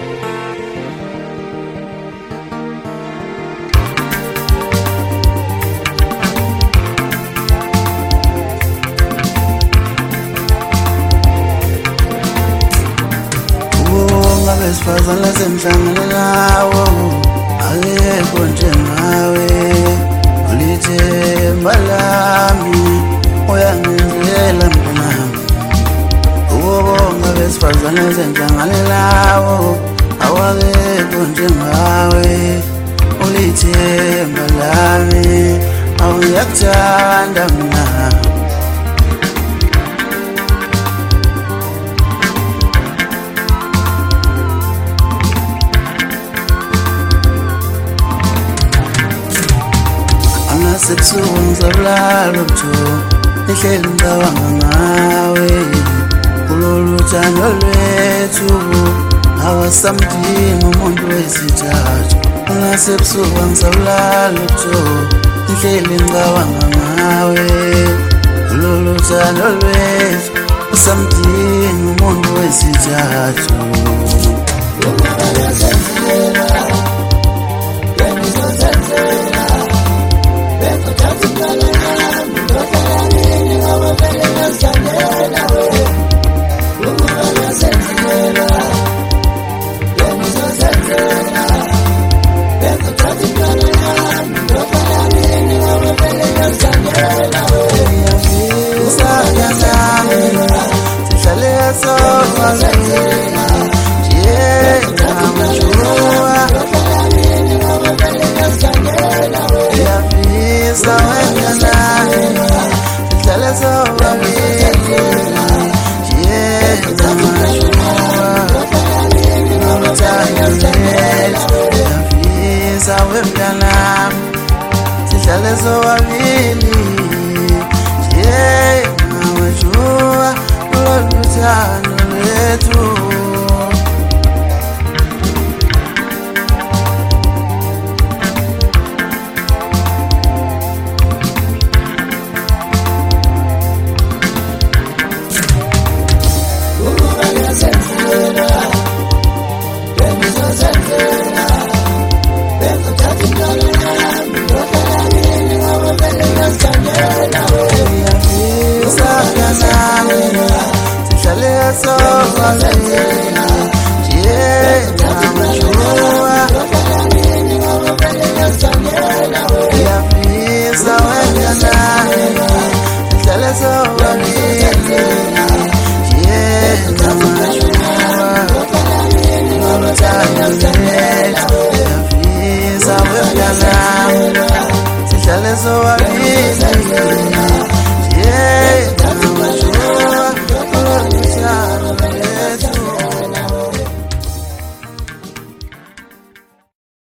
Besifazana semhlangane nawo akekho njengawe ulithemba lami uyangenzela mntanami ukubonga besifazana semhlangane nawo awakekho njengawe ulithemba lami awuyakuthanda mina Sebusuku ngizolala utho ihleli ngicabanga ngawe kulolu thando lwethu awasamdinga umuntu wesithathu ngasebusuku ngizolala utho ihleli ngicabanga ngawe kulolu thando lwethu awasamdinga umuntu wesithathu Sihlale sobabili nje nawajua kulolu thando lwethu